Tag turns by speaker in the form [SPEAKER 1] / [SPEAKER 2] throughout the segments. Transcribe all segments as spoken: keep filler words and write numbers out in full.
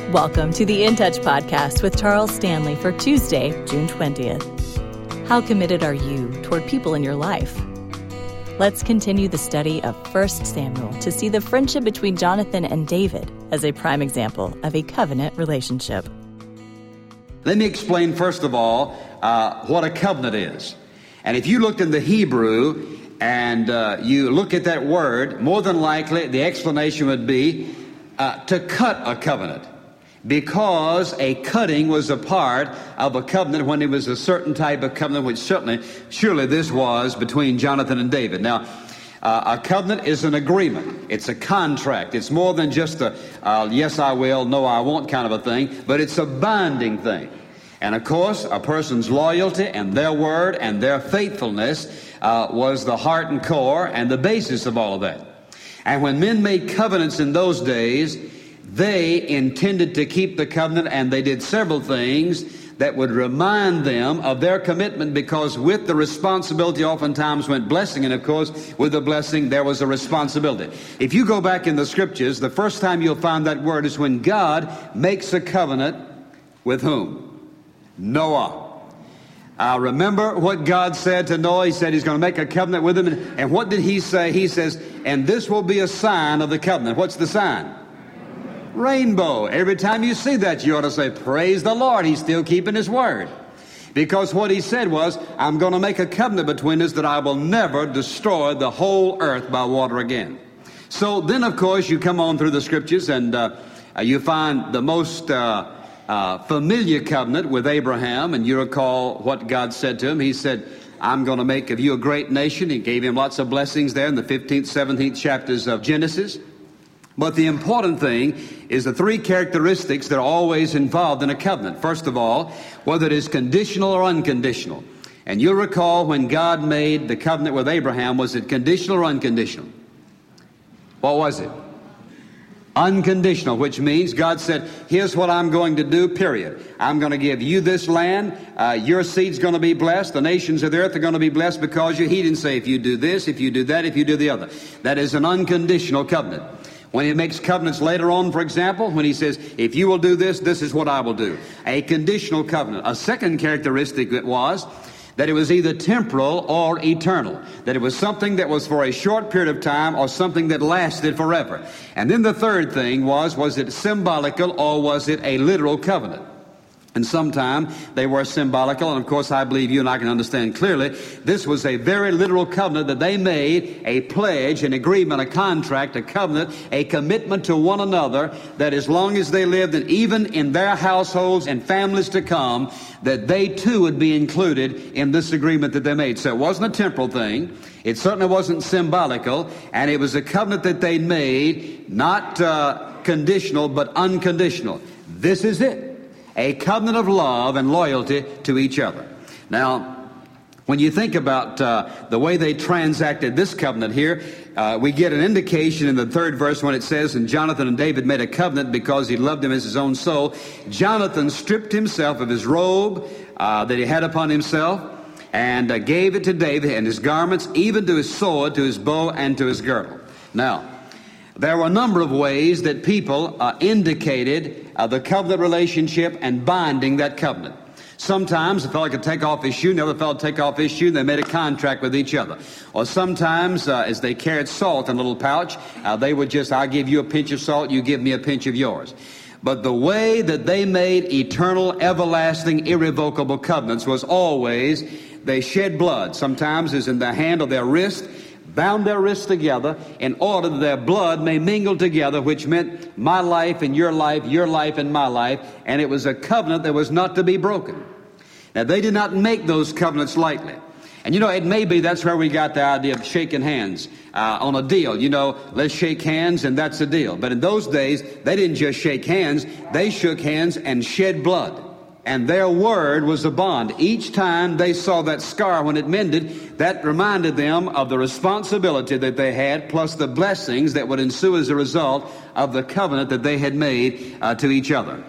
[SPEAKER 1] Welcome to the In Touch podcast with Charles Stanley for Tuesday, June twentieth. How committed are you toward people in your life? Let's continue the study of First Samuel to see the friendship between Jonathan and David as a prime example of a covenant relationship.
[SPEAKER 2] Let me explain first of all uh, what a covenant is. And if you looked in the Hebrew and uh, you look at that word, more than likely the explanation would be uh, to cut a covenant. Because a cutting was a part of a covenant when it was a certain type of covenant, which certainly, surely this was between Jonathan and David. Now, uh, a covenant is an agreement. It's a contract. It's more than just a uh, yes, I will, no, I won't kind of a thing, but it's a binding thing. And of course, a person's loyalty and their word and their faithfulness uh, was the heart and core and the basis of all of that. And when men made covenants in those days, they intended to keep the covenant, and they did several things that would remind them of their commitment, because with the responsibility oftentimes went blessing, and of course with the blessing there was a responsibility. If you go back in the scriptures, the first time you'll find that word is when God makes a covenant with whom? Noah. Uh, remember what God said to Noah. He said he's going to make a covenant with him. And, and what did he say? He says, and this will be a sign of the covenant. What's the sign? Rainbow. Every time you see that, you ought to say, praise the Lord, he's still keeping his word. Because what he said was, I'm going to make a covenant between us that I will never destroy the whole earth by water again. So then, of course, you come on through the scriptures and uh, you find the most uh, uh, familiar covenant with Abraham. And you recall what God said to him. He said, I'm going to make of you a great nation. He gave him lots of blessings there in the fifteenth, seventeenth chapters of Genesis. But the important thing is the three characteristics that are always involved in a covenant. First of all, whether it is conditional or unconditional. And you'll recall when God made the covenant with Abraham, was it conditional or unconditional? What was it? Unconditional, which means God said, here's what I'm going to do, period. I'm going to give you this land. Uh, your seed's going to be blessed. The nations of the earth are going to be blessed because you. He didn't say if you do this, if you do that, if you do the other. That is an unconditional covenant. When he makes covenants later on, for example, when he says, if you will do this, this is what I will do. A conditional covenant. A second characteristic that was that it was either temporal or eternal. That it was something that was for a short period of time or something that lasted forever. And then the third thing was, was it symbolical or was it a literal covenant? And sometimes they were symbolical, and of course I believe you and I can understand clearly this was a very literal covenant that they made, a pledge, an agreement, a contract, a covenant, a commitment to one another, that as long as they lived, and even in their households and families to come, that they too would be included in this agreement that they made. So it wasn't a temporal thing, it certainly wasn't symbolical, and it was a covenant that they made, not uh, conditional but unconditional. This is it. A covenant of love and loyalty to each other. Now, when you think about uh, the way they transacted this covenant here, uh, we get an indication in the third verse when it says, and Jonathan and David made a covenant because he loved him as his own soul. Jonathan stripped himself of his robe uh, that he had upon himself and uh, gave it to David, and his garments, even to his sword, to his bow, and to his girdle. Now, there were a number of ways that people uh, indicated uh, the covenant relationship and binding that covenant. Sometimes a fellow could take off his shoe, another fellow would take off his shoe, and they made a contract with each other. Or sometimes, uh, as they carried salt in a little pouch, uh, they would just, I'll give you a pinch of salt, you give me a pinch of yours. But the way that they made eternal, everlasting, irrevocable covenants was always they shed blood. Sometimes it's in the hand or their wrist, bound their wrists together in order that their blood may mingle together, which meant my life and your life, your life and my life, and it was a covenant that was not to be broken. Now, they did not make those covenants lightly. And you know, it may be that's where we got the idea of shaking hands uh, on a deal. You know, let's shake hands and that's a deal. But in those days, they didn't just shake hands, they shook hands and shed blood. And their word was a bond. Each time they saw that scar when it mended, that reminded them of the responsibility that they had, plus the blessings that would ensue as a result of the covenant that they had made uh, to each other.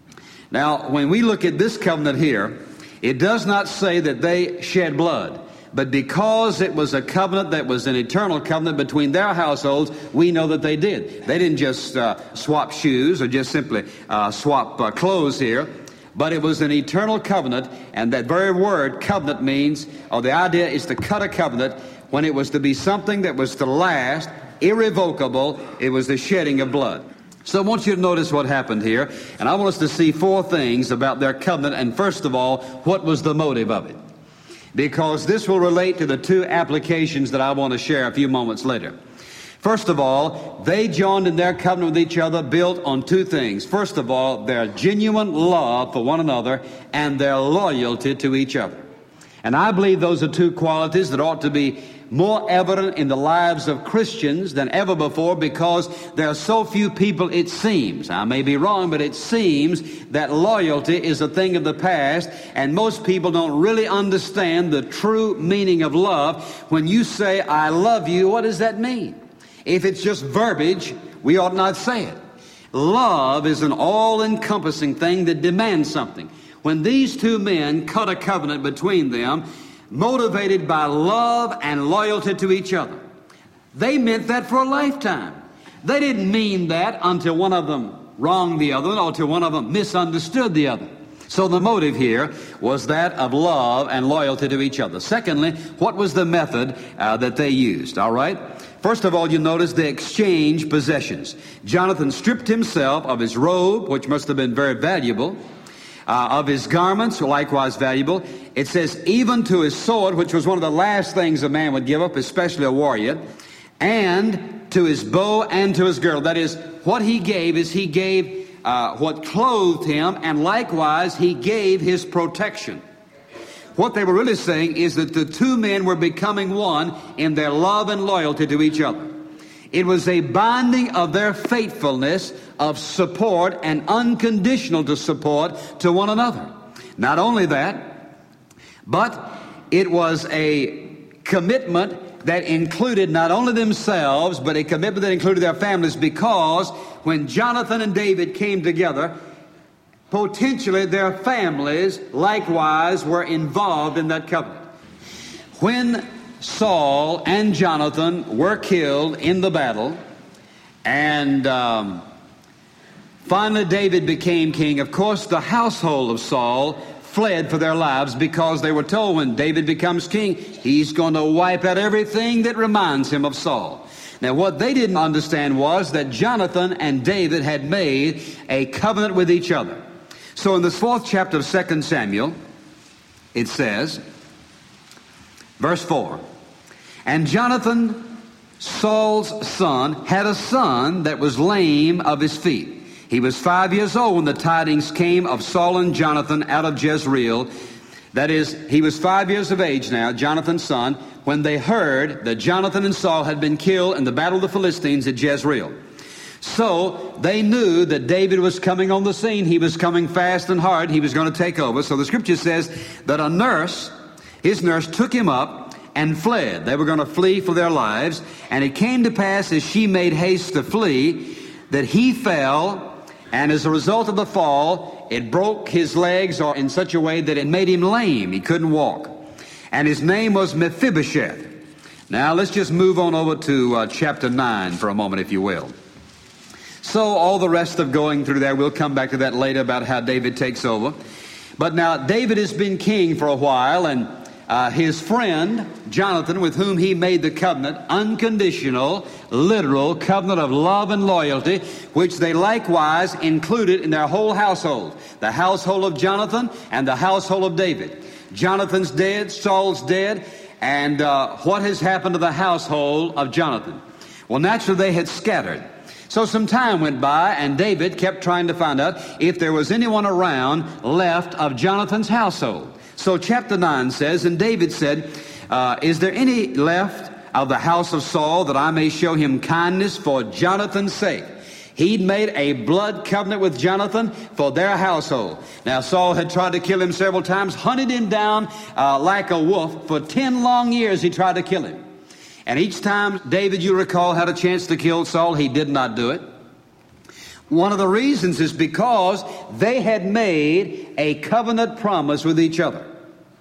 [SPEAKER 2] Now, when we look at this covenant here, it does not say that they shed blood, But because it was a covenant that was an eternal covenant between their households, we know that they did. They didn't just uh, swap shoes or just simply uh, swap uh, clothes here. But it was an eternal covenant, and that very word, covenant, means, or the idea is to cut a covenant when it was to be something that was to last, irrevocable. It was the shedding of blood. So I want you to notice what happened here, and I want us to see four things about their covenant, and first of all, what was the motive of it? Because this will relate to the two applications that I want to share a few moments later. First of all, they joined in their covenant with each other built on two things. First of all, their genuine love for one another and their loyalty to each other. And I believe those are two qualities that ought to be more evident in the lives of Christians than ever before, because there are so few people, it seems, I may be wrong, but it seems that loyalty is a thing of the past, and most people don't really understand the true meaning of love. When you say, I love you, what does that mean? If it's just verbiage, we ought not say it. Love is an all-encompassing thing that demands something. When these two men cut a covenant between them, motivated by love and loyalty to each other, they meant that for a lifetime. They didn't mean that until one of them wronged the other, or until one of them misunderstood the other. So the motive here was that of love and loyalty to each other. Secondly, what was the method uh, that they used? All right. First of all, you notice they exchanged possessions. Jonathan stripped himself of his robe, which must have been very valuable, uh, of his garments, likewise valuable. It says even to his sword, which was one of the last things a man would give up, especially a warrior, and to his bow and to his girdle. That is, what he gave is he gave uh, what clothed him, and likewise he gave his protection. What they were really saying is that the two men were becoming one in their love and loyalty to each other. It was a binding of their faithfulness, of support, and unconditional to support to one another. Not only that, but it was a commitment that included not only themselves, but a commitment that included their families, because when Jonathan and David came together, potentially their families likewise were involved in that covenant. When Saul and Jonathan were killed in the battle, and um, finally David became king, of course the household of Saul fled for their lives, because they were told when David becomes king, he's going to wipe out everything that reminds him of Saul. Now, what they didn't understand was that Jonathan and David had made a covenant with each other. So in the fourth chapter of Second Samuel, it says, verse four, and Jonathan, Saul's son, had a son that was lame of his feet. He was five years old when the tidings came of Saul and Jonathan out of Jezreel. That is, he was five years of age now, Jonathan's son, when they heard that Jonathan and Saul had been killed in the battle of the Philistines at Jezreel. So they knew that David was coming on the scene. He was coming fast and hard. He was going to take over. So the scripture says that a nurse, his nurse, took him up and fled. They were going to flee for their lives. And it came to pass as she made haste to flee that he fell, and as a result of the fall, it broke his legs or in such a way that it made him lame. He couldn't walk. And his name was Mephibosheth. Now let's just move on over to uh, chapter nine for a moment, if you will. So all the rest of going through there, we'll come back to that later about how David takes over. But now David has been king for a while, and uh, his friend Jonathan, with whom he made the covenant, unconditional, literal covenant of love and loyalty, which they likewise included in their whole household, the household of Jonathan and the household of David. Jonathan's dead, Saul's dead, and uh, what has happened to the household of Jonathan? Well, naturally they had scattered. So some time went by, and David kept trying to find out if there was anyone around left of Jonathan's household. So chapter nine says, and David said, uh, is there any left of the house of Saul that I may show him kindness for Jonathan's sake? He'd made a blood covenant with Jonathan for their household. Now Saul had tried to kill him several times, hunted him down uh, like a wolf. For ten long years he tried to kill him. And each time David, you recall, had a chance to kill Saul, he did not do it. One of the reasons is because they had made a covenant promise with each other.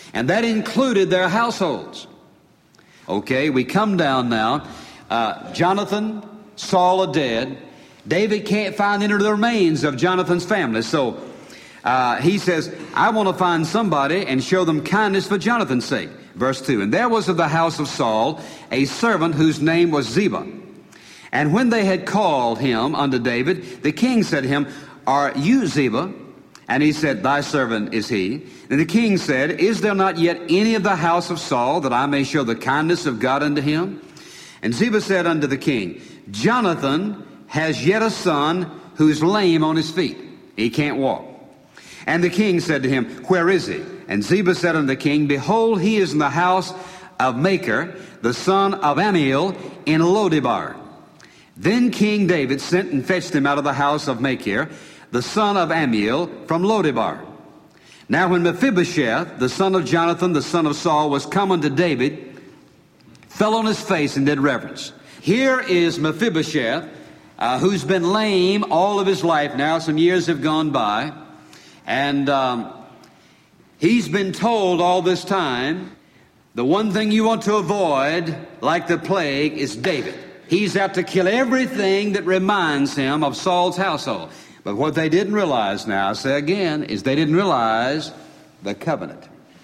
[SPEAKER 2] And that included their households. Okay, we come down now. Uh, Jonathan, Saul are dead. David can't find any of the remains of Jonathan's family. So uh, he says, I want to find somebody and show them kindness for Jonathan's sake. Verse two, and there was of the house of Saul a servant whose name was Ziba. And when they had called him unto David, the king said to him, Are you Ziba? And he said, Thy servant is he. And the king said, Is there not yet any of the house of Saul, that I may show the kindness of God unto him? And Ziba said unto the king, Jonathan has yet a son who's lame on his feet. He can't walk. And the king said to him, Where is he? And Ziba said unto the king, Behold, he is in the house of Machir, the son of Ammiel, in Lodebar. Then King David sent and fetched him out of the house of Machir, the son of Ammiel, from Lodebar. Now when Mephibosheth, the son of Jonathan, the son of Saul, was come unto David, fell on his face and did reverence. Here is Mephibosheth, uh, who's been lame all of his life now. Some years have gone by. And um, he's been told all this time, the one thing you want to avoid, like the plague, is David. He's out to kill everything that reminds him of Saul's household. But what they didn't realize now, I say again, is they didn't realize the covenant.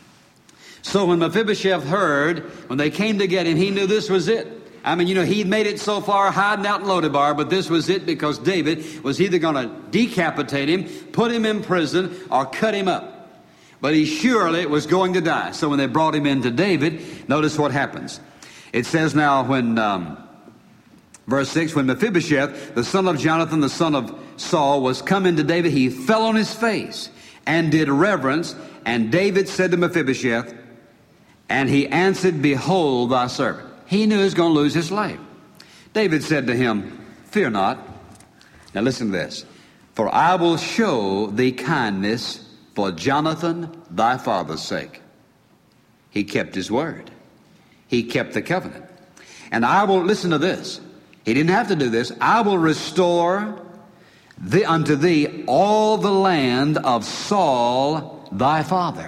[SPEAKER 2] So when Mephibosheth heard, when they came to get him, he knew this was it. I mean, you know, he'd made it so far hiding out in Lodebar, but this was it, because David was either going to decapitate him, put him in prison, or cut him up. But he surely was going to die. So when they brought him in to David, notice what happens. It says now when, um, verse six, when Mephibosheth, the son of Jonathan, the son of Saul, was come into David, he fell on his face and did reverence. And David said to Mephibosheth, and he answered, Behold thy servant. He knew he was going to lose his life. David said to him, Fear not. Now listen to this. For I will show thee kindness for Jonathan thy father's sake. He kept his word. He kept the covenant. And I will, listen to this. He didn't have to do this. I will restore thee, unto thee all the land of Saul thy father.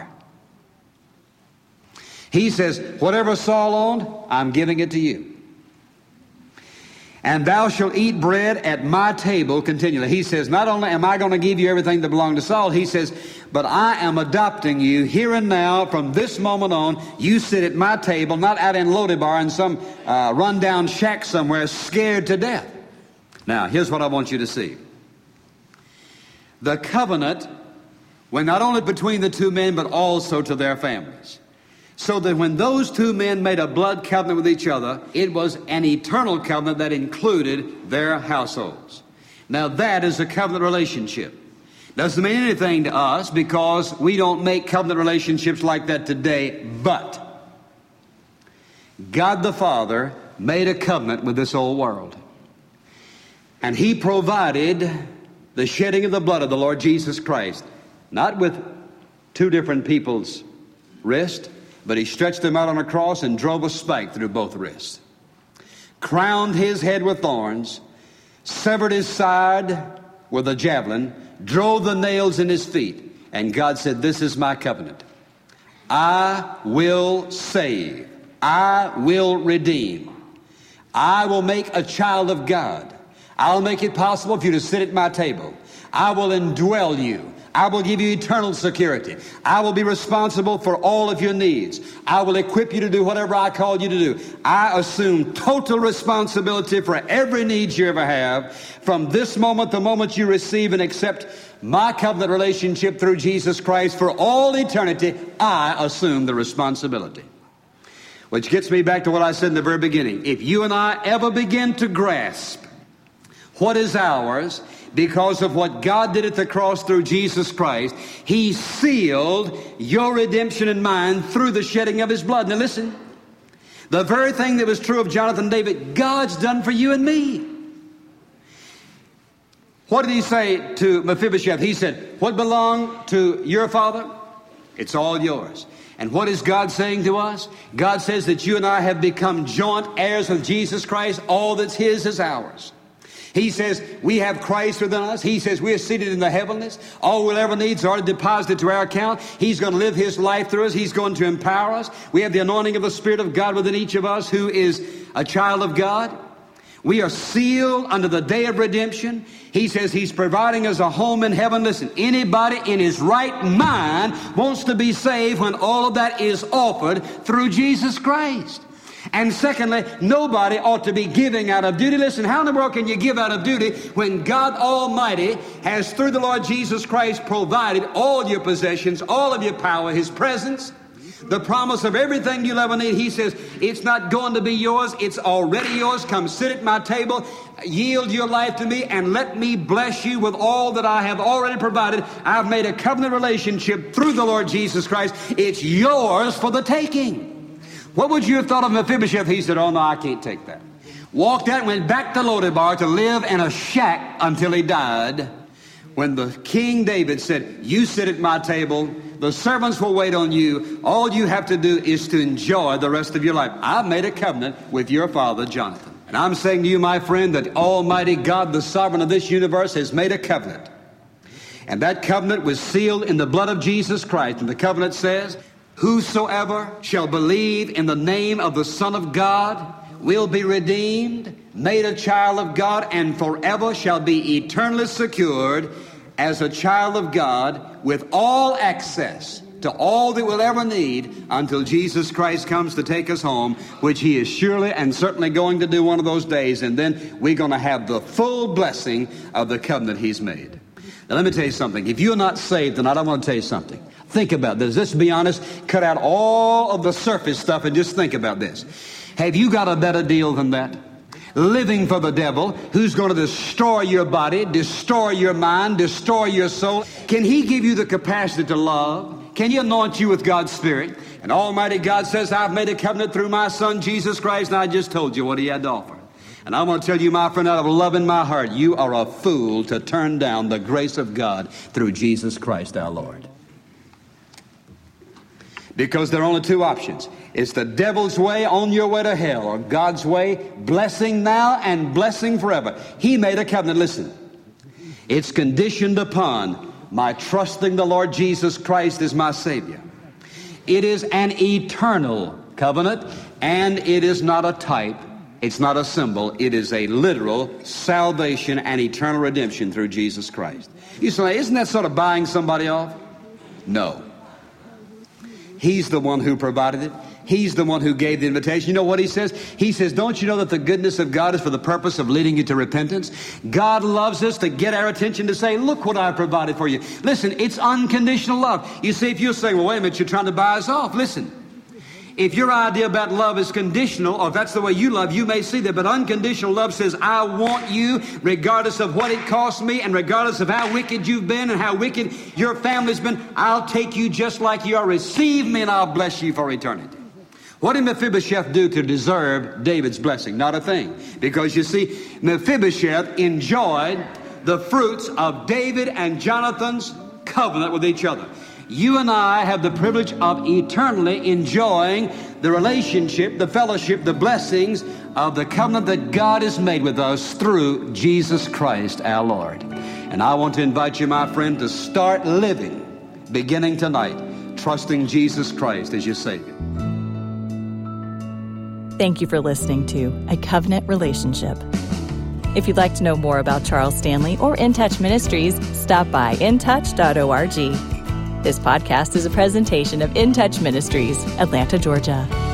[SPEAKER 2] He says, whatever Saul owned, I'm giving it to you. And thou shalt eat bread at my table continually. He says, not only am I going to give you everything that belonged to Saul, he says, but I am adopting you here and now. From this moment on, you sit at my table, not out in Lodebar in some uh, rundown shack somewhere, scared to death. Now, here's what I want you to see. The covenant went not only between the two men, but also to their families. So that when those two men made a blood covenant with each other, it was an eternal covenant that included their households. Now that is a covenant relationship. Doesn't mean anything to us because we don't make covenant relationships like that today, but God the Father made a covenant with this old world. And He provided the shedding of the blood of the Lord Jesus Christ, not with two different people's wrists, but He stretched them out on a cross and drove a spike through both wrists, crowned His head with thorns, severed His side with a javelin, drove the nails in His feet. And God said, this is my covenant. I will save. I will redeem. I will make a child of God. I'll make it possible for you to sit at my table. I will indwell you. I will give you eternal security. I will be responsible for all of your needs. I will equip you to do whatever I called you to do. I assume total responsibility for every need you ever have. From this moment, the moment you receive and accept my covenant relationship through Jesus Christ for all eternity, I assume the responsibility. Which gets me back to what I said in the very beginning. If you and I ever begin to grasp what is ours, because of what God did at the cross through Jesus Christ, He sealed your redemption and mine through the shedding of His blood. Now listen, the very thing that was true of Jonathan and David, God's done for you and me. What did He say to Mephibosheth? He said, what belonged to your father? It's all yours. And what is God saying to us? God says that you and I have become joint heirs with Jesus Christ. All that's His is ours. He says we have Christ within us. He says we're seated in the heavenlies. All we'll ever need is already deposited to our account. He's going to live his life through us. He's going to empower us. We have the anointing of the Spirit of God within each of us who is a child of God. We are sealed unto the day of redemption. He says he's providing us a home in heaven. Listen, anybody in his right mind wants to be saved when all of that is offered through Jesus Christ. And secondly, nobody ought to be giving out of duty. Listen, how in the world can you give out of duty when God Almighty has, through the Lord Jesus Christ, provided all your possessions, all of your power, his presence, the promise of everything you'll ever need? He says, it's not going to be yours. It's already yours. Come sit at my table, yield your life to me, and let me bless you with all that I have already provided. I've made a covenant relationship through the Lord Jesus Christ. It's yours for the taking. What would you have thought of Mephibosheth? He said, oh, no, I can't take that. Walked out and went back to Lodebar to live in a shack until he died. When the King David said, you sit at my table, the servants will wait on you. All you have to do is to enjoy the rest of your life. I've made a covenant with your father, Jonathan. And I'm saying to you, my friend, that Almighty God, the sovereign of this universe, has made a covenant. And that covenant was sealed in the blood of Jesus Christ. And the covenant says, whosoever shall believe in the name of the Son of God will be redeemed, made a child of God, and forever shall be eternally secured as a child of God with all access to all that we'll ever need until Jesus Christ comes to take us home, which he is surely and certainly going to do one of those days. And then we're going to have the full blessing of the covenant he's made. Now, let me tell you something. If you're not saved tonight, I want to tell you something. Think about this. Let's be honest. Cut out all of the surface stuff and just think about this. Have you got a better deal than that? Living for the devil, who's going to destroy your body, destroy your mind, destroy your soul. Can he give you the capacity to love? Can he anoint you with God's Spirit? And Almighty God says, I've made a covenant through my Son, Jesus Christ, and I just told you what he had to offer. And I want to tell you, my friend, out of love in my heart, you are a fool to turn down the grace of God through Jesus Christ our Lord. Because there are only two options. It's the devil's way on your way to hell, or God's way, blessing now and blessing forever. He made a covenant. Listen, it's conditioned upon my trusting the Lord Jesus Christ as my Savior. It is an eternal covenant, and it is not a type. It's not a symbol. It is a literal salvation and eternal redemption through Jesus Christ. You say, isn't that sort of buying somebody off? No. He's the one who provided it. He's the one who gave the invitation. You know what he says? He says, don't you know that the goodness of God is for the purpose of leading you to repentance? God loves us to get our attention, to say, look what I provided for you. Listen, it's unconditional love. You see, if you're saying, well, wait a minute, you're trying to buy us off. Listen, if your idea about love is conditional, or if that's the way you love, you may see that. But unconditional love says, I want you regardless of what it costs me, and regardless of how wicked you've been and how wicked your family's been. I'll take you just like you are. Receive me and I'll bless you for eternity. What did Mephibosheth do to deserve David's blessing? Not a thing. Because you see, Mephibosheth enjoyed the fruits of David and Jonathan's covenant with each other. You and I have the privilege of eternally enjoying the relationship, the fellowship, the blessings of the covenant that God has made with us through Jesus Christ our Lord. And I want to invite you, my friend, to start living, beginning tonight, trusting Jesus Christ as your Savior.
[SPEAKER 1] Thank you for listening to A Covenant Relationship. If you'd like to know more about Charles Stanley or In Touch Ministries, stop by in touch dot org. This podcast is a presentation of In Touch Ministries, Atlanta, Georgia.